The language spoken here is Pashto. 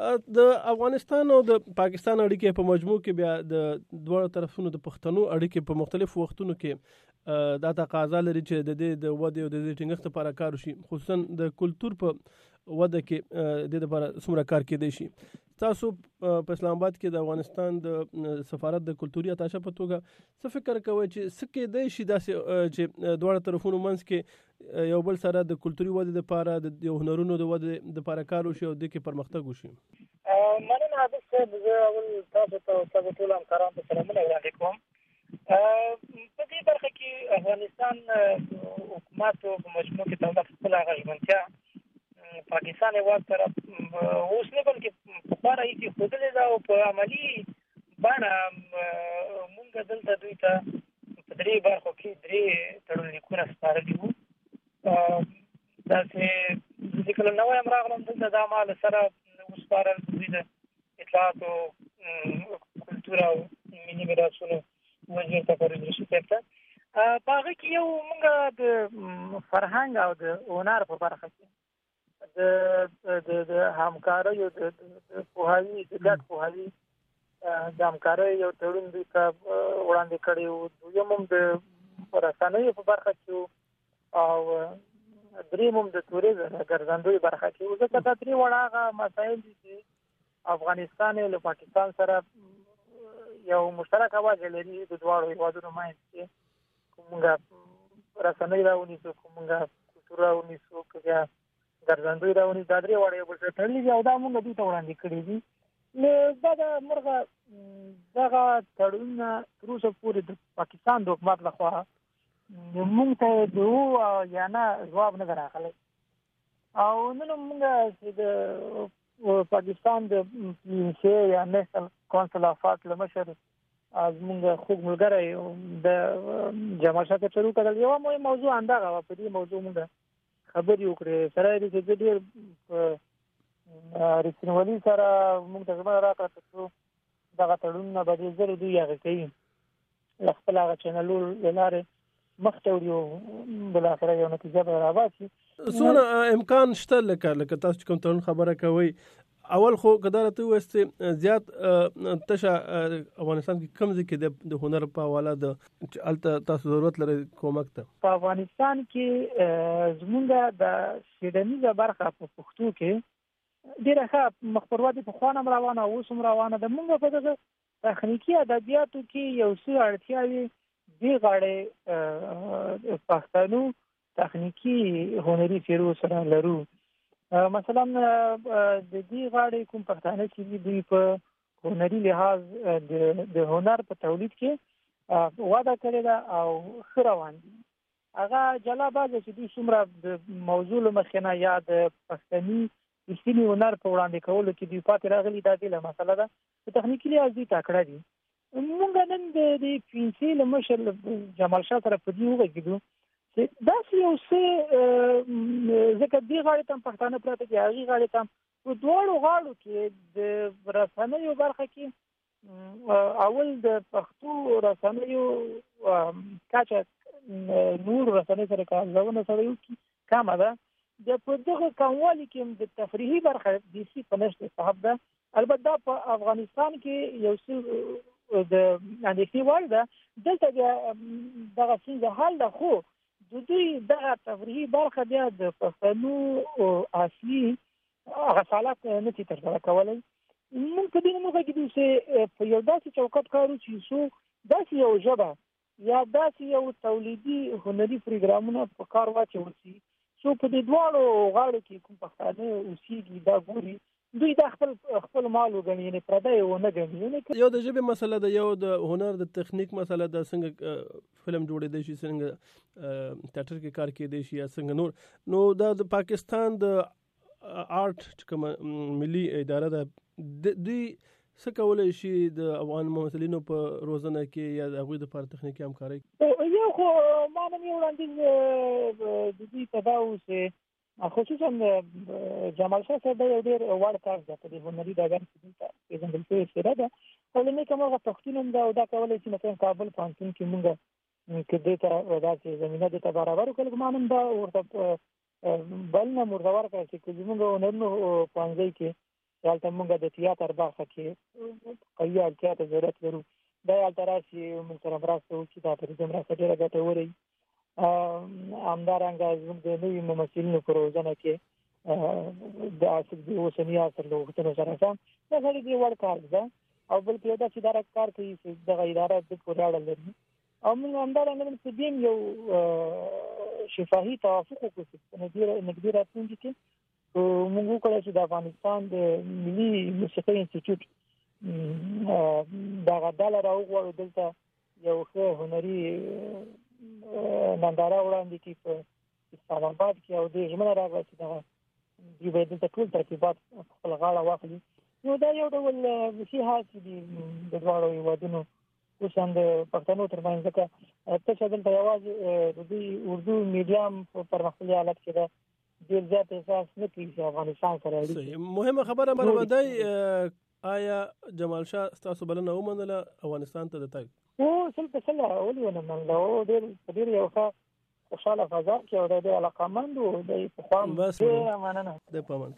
د افغانستان او د پاکستان اړیکې په مجموع کې بیا د دواړو طرفونو د پښتنو اړیکې په مختلفو وختونو کې دا تقاضا لري چې د دې د ودې او د دې ټینګښت لپاره کار وشي، خصوصا د کلتور په وده کې د دې لپاره څومره کار کېدی شي. تاسو په اسلام آباد کې د افغانستان د سفارت د کلتوري اتاشه په توګه څه فکر کوئ چې څه کېدی شي داسې چې دواړو طرفونو منځ کې یو بل سره د کلتوري ودې لپاره د یو هنرونو د ودې لپاره کار وشي او د کې پرمختګ وشي؟ مننه عابد صاحب، زه اول تاسو ته تاسو ټول همکارانو ته سلامونه وړاندې کوم. په دې برخه کې افغانستان حکومت په مجموع کې دولت خپل هغه ژمنتیا پاکستان هېواد سره اوس نه بلکې پخوا راهیسې ښودلې ده او په عملي بڼه مونږ دلته دوی ته په درې برخو کې درې تړون لیکونه سپارلي وو. داسې چې کله نوی هم راغلم دلته دا ما له سره وسپارل دوی د اطلاعاتو کلتور او ملي میراثونو وزیر ته پرویز رشید صاحب ته. په هغه کې یو مونږ د فرهنګ او د هنر په برخه کې د همکاریو د پوهاوي د ګډ پوهاوي د همکاریو یو تړون دوی ته وړاندې کړی وو. دویم هم د رسنیو په برخه کې او دریم هم د توریزم ګرځندوی برخه کې وو. ځکه دا درې واړه هغه مسایل دي چې افغانستان له پاکستان سره یو مشترک واجه لري د دواړو هېوادونو منځ کې. که موږ رسنۍ راونیسو، که موږ کلتور راونیسو، که بیا ګرځندوی راونیسو، دا درې واړه یو بل سره تړلي دي او دا موږ دوی ته وړاندې کړي دي. دا د مرغه دغه تړونونه تر اوسه پورې د پاکستان د حکومت لخوا موږ ته د یا نه ځواب نه دی راغلی. او نن موږ چې د پاکستان د PNC یا نیشنل کونسل آف آرټ له مشر زموږ خوږ ملګری د جمال شاه ته شروع کړل. یوه مهم موضوع همدغه وه، په دې موضوع موږ خبرې وکړې. سره یې چې زه ډېر رښتینولي سره موږ ته ژمنه راکړه تر څو دغه تړونونه به ډېر ژر دوی هغه کوي له خپل هغه چینلونو له لارې مخته وړي او بالاخره یو نتیجه به راباسي. څونه امکان شته لکه تاسو چې کوم تړون خبره کوئ؟ اول خو که دا راته ووایاست زیات تشه افغانستان کې کوم ځای کې د هنر په حواله د چې هلته تاسو ضرورت لرئ کومک ته؟ په افغانستان کې زموږ د څېړنیزه برخه په پښتو کې ډېره ښه مخ پر ودې پخوا هم روانه او اوس هم روانه ده. موږ په دغه تخنیکي ادبیاتو کې یو څه اړتیاوې دې غاړې پښتنو تخنیکي هنري څېرو سره لرو. مثلا د دې غاړې کوم پښتانه چې دي دوی په هنري لحاظ د هنر په تولید کې وده کړې ده او ښه روان دي. هغه جلا بازه چې دوی څومره د موضوع له مخې نه یا د پښتني رښتیني هنر په وړاندې کولو کې دوی پاتې راغلي، دا بېله مسله ده. په تخنیکي لحاظ دوی تکړه دي. موږ نن د PNC له مشر جمال شاه سره په دې وغږېدو چې داسې یو څه ځکه دې غاړې ته هم پښتانه پراته دي، هغې غاړې ته هم په دواړو غاړو کې د رسنیو برخه کې اول د پښتو رسنیو کچه نور رسنیو سره ارزونه سره یو کمه ده. د په دغه کموالي کې هم د تفریحي برخه بیخي په نشت صاحب ده. البته دا په افغانستان کې یو څه د اندېښنې وړ ده. دلته بیا دغه ستونزه حل ده، خو د دوی دغه تفریحي برخه بیا د پښتنو اصلي هغه سالات نه شي ترسره کولی. موږ په دې نه وغږېدو چې په یو داسې چوکاټ کار وشي څو داسې یو ژبه یا داسې یو تولیدي هنري پروګرامونه په کار واچول شي څو په دې دواړو غاړو کې کوم پښتانه اوسېږي دا ګوري دوی دا خپل مال وګڼي، یعنې پردی ونه ګڼي. یو د ژبې مسله ده، یو د هنر د تخنیک مسله ده، څنګه فلم جوړېدی شي، څنګه تیاتر کې کار کېدی شي یا څنګه نور. نو دا د پاکستان د آرټ چې کومه ملي اداره ده دوی څه کولی شي د افغان ممثلینو په روزنه کې یا د هغوی دپاره تخنیکي همکارۍ؟ یو خو ما نن یو وړاندیز د دوی ته دا و چې خصوصا جمال شاه صاحب یو ډېر وړ کار ده په دې هنري ډګر کې دلته پېژندل شوې څېره ده. او له نیکه مرغه پښتون هم ده او دا کولی شي مثلا کابل پوهنتون کې مونږ که دې ته داسې زمینه دې ته برابر کړو. ما نن دا ورته بلنه ورته ورکړه چې که زموږ هنرونو پوهنځي کې دلته موږ د تیاتر برخه کې قوي اړتیا ته ضرورت لرو. دا هلته راشي موږ سره مرسته وکړي، دا توریزم راته ډېره ګټوره وي. همدارنګه زموږ د نوي ممثلینو په روزنه کې د اوسني عصر له غوښتنو سره سم دا سړي د وړ کار ده، او بل په داسې اداره کار کوي چې دغه اداره د پورې اړه لري. او موږ همدارنګه په دې یو شفاهي توافق وکړو چې نږدې راتلونکي کې موږ وکړو چې د افغانستان د ملي موسیقي انسټیټیوټ دغه ډله راوغواړو، دلته یو ښه هنري ننداره وړاندې کړي په اسلام آباد کې، او دې ژمنه راغله چې دغه دوی باید دلته ټول ترتیبات په خپله غاړه واخلي. نو دا یو ډول ښې هڅې دي د دواړو هېوادونو، خصوصا د پښتنو ترمنځ، ځکه تشه دلته یوازې د دوی اردو میډیم په پرمختللي حالت کې ده، ډېر زیات احساس نه کوي چې افغانستان سره اړیکې. مهمه خبره مرودی، آیا جمال شاه ستاسو بلنه ومنله افغانستان ته د تګ؟ سل په سل ولې ونه منله، ډېر یو ښه خوشحاله فضا کې او د علاقمند و د پخوا ډېره مننه. د پامن